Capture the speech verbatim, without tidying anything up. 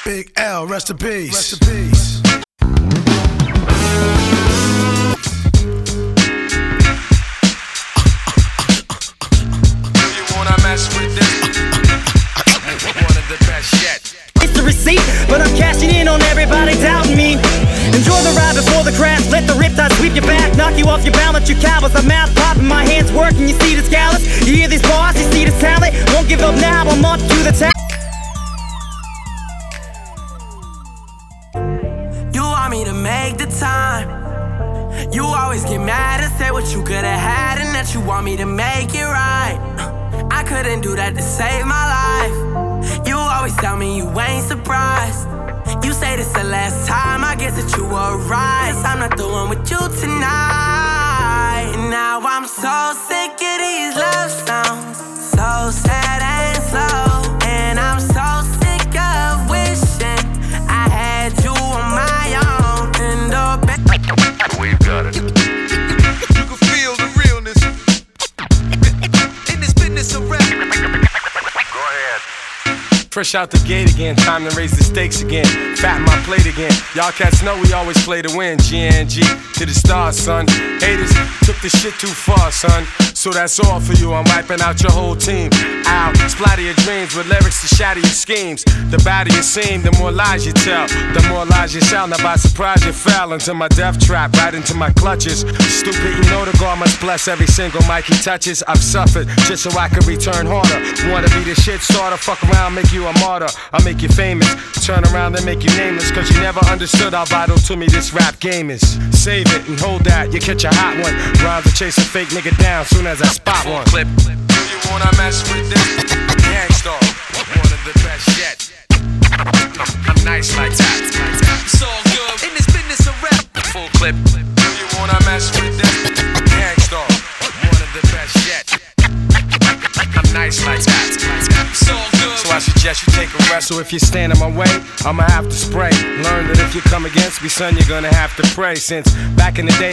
Big L, rest in peace. Rest in peace. It's the receipt, but I'm cashing in on everybody doubting me. Enjoy the ride before the crash. Let the riptide sweep your back, knock you off your balance. Your cowards, I'm mouth popping, my hands working. You see this callous, you hear these bars, you see this talent. Won't give up now, I'm up to the task. You want me to make the time. You always get mad and say what you could've had, and that you want me to make it right. I couldn't do that to save my life. You always tell me you ain't surprised. You say this the last time, I guess that you were right. I'm not the one with you tonight. And now I'm so sick of these love songs, so sad and slow. And I'm so sick of wishing I had you on my own. And oh, baby, we've got it. You can feel the realness in this business of rap. Go ahead. Fresh out the gate again, time to raise the stakes again. Fatten my plate again. Y'all cats know we always play to win. G N G to the stars, son. Haters took the shit too far, son. So that's all for you. I'm wiping out your whole team. I'll splatter your dreams with lyrics to shatter your schemes. The badder you seem, the more lies you tell. The more lies you shall. Now by surprise you fell into my death trap, right into my clutches. Stupid, you know the God must bless every single mic he touches. I've suffered just so I can return harder. Wanna be the shit starter, fuck around, make you a martyr. I'll make you famous, turn around and make you nameless. Cause you never understood how vital to me this rap game is. Save it and hold that, you catch a hot one. Rhymes to chase a fake nigga down soon as I spot one. Clip. Do you wanna mess with this? Gangstar, one of the best yet. I'm nice like that. It's all good in this business of rap. Full clip. Do you wanna mess with this? Gangstar, one of the best yet. I'm nice like that. It's all good. So I suggest you take a rest. So if you stand in my way, I'ma have to spray. Learn that if you come against me, son, you're gonna have to pray. Since back in the day